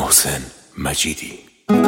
محسن مجیدی.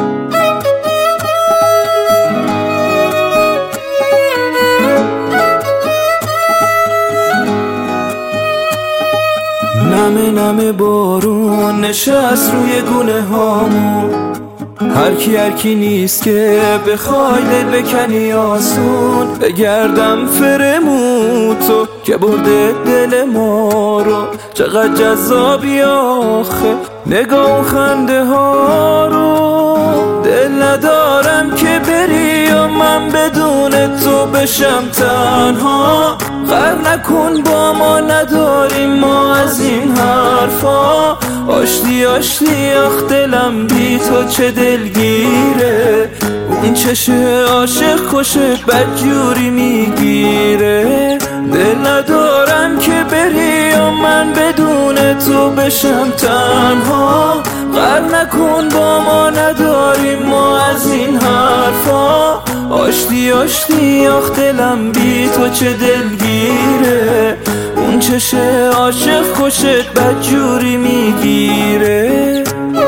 نمه نمه بارون نشست روی گونه هامون، هر کی نیست که بخوای دل بکنی آسون. بگردم فرمون تو که برده دل ما رو، چقدر جذابی آخه نگاه و خنده ها رو. دل ندارم که بری و من بدون تو بشم تنها. غر نکن با ما، نداریم ما از این حرفا. آشتی آشتی آخ دلم بی تو چه دلگیره. اون چشه عاشق کشت بدجوری میگیره. دل ندارم که بری و من بدون تو بشم تنها. غر نکن با ما، نداریم ما از این حرفا. آشتی آشتی آخ دلم بی تو چه دلگیره. اون چشه عاشق کشت بدجوری میگیره.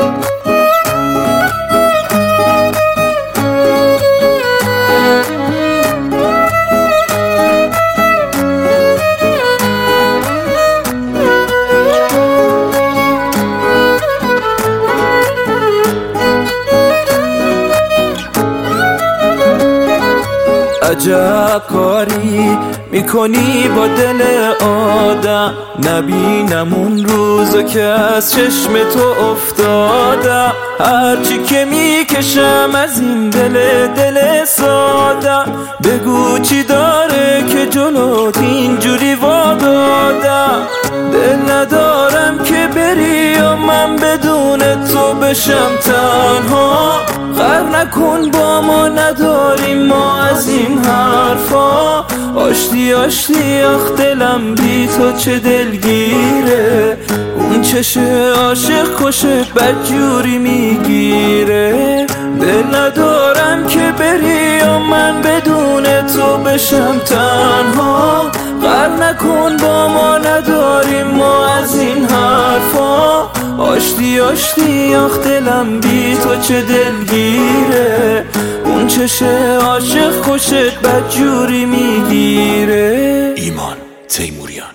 عجب کاری میکنی با دل آدم، نبینم اون روزو که از چشم تو افتادم. هرچی که میکشم از این دل سادم، بگو چی داره که جلوت اینجوری وادادم. دل ندارم که بری و من بدون تو بشم تنها. غر نکن با ما، نداریم ما از این حرفا. آشتی آشتی آخ دلم بی تو چه دلگیره. اون چشه عاشق کشت بدجوری میگیره. دل ندارم که بری و من بدون تو بشم تنها. غر نکن با ما، نداریم ما از این حرفا. آشتی آشتی آخ دلم بی تو چه دلگیره. اون چشه عاشق کشت بدجوری میگیره. ایمان تیموریان.